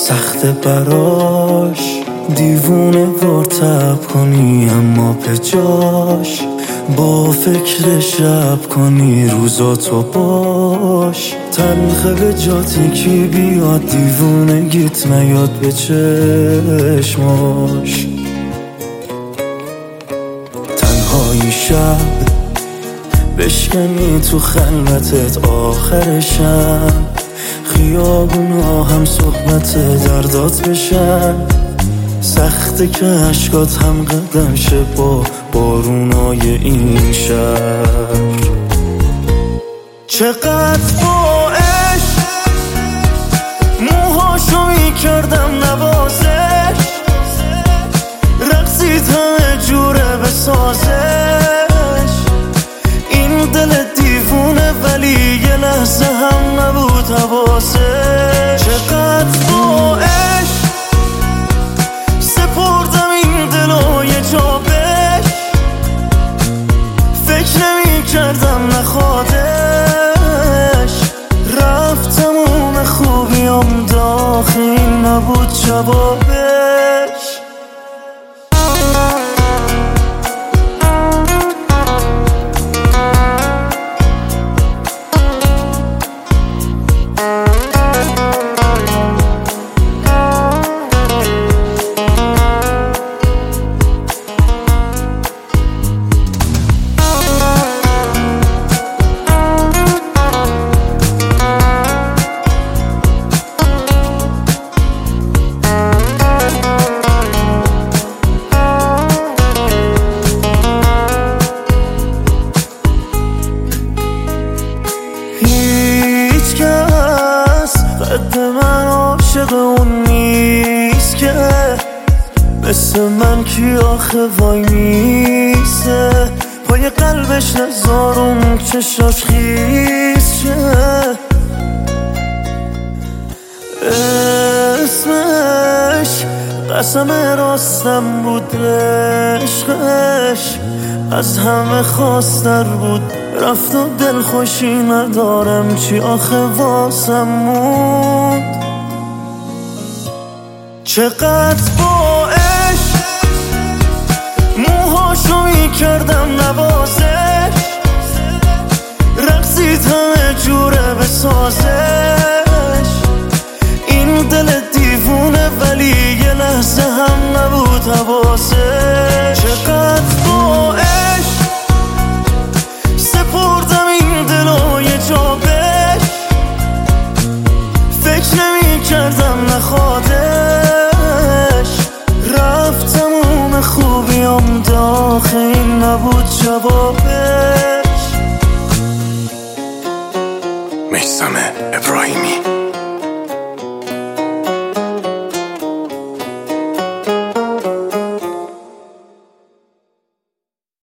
سخت براش دیوونه وار تب کنی، اما به جاش با فکر شب کنی روزاتو باش. تلخه به جاتی کی بیاد دیوونگیت نیاد به چشماش. تنهایی شب بشکنی تو خلوتت آخر شب، خیابونا هم صحبت دردات بشن. سخته که عشقات هم قدم شه با بارونای این شهر. چقدر با عشق موهاشو میکردم نوازش، رقصید همه جوره بسازش. این دل دیوونه ولی یه لحظه هم نبود حواسش. چقدر با عشق سپردم این دلو یه جا بهش، فکر نمی کردم نخوادش. رفت تموم خوبیام داخل نبود جوابش. قد من عاشق اون نیست که مثل من کی آخه وای میسته پای قلبش نزارون چشاش خیز شه. اسمش قسم راستم بود، عشقش از همه خواستر بود. رفت و دل خوشی ندارم چی آخه واسم موند. چقدر با عشق موهاشو میکردم نوازش، رقصید همه جوره بسازش. این دل دیوونه ولی یه لحظه هم نبود حواسش. چقدر با عشق سپردم این دلو یه جا بهش، فکر نمی کردم نخوادش. رفت تموم خوبیام داخل نبود جوابش. میثم ابراهیمی.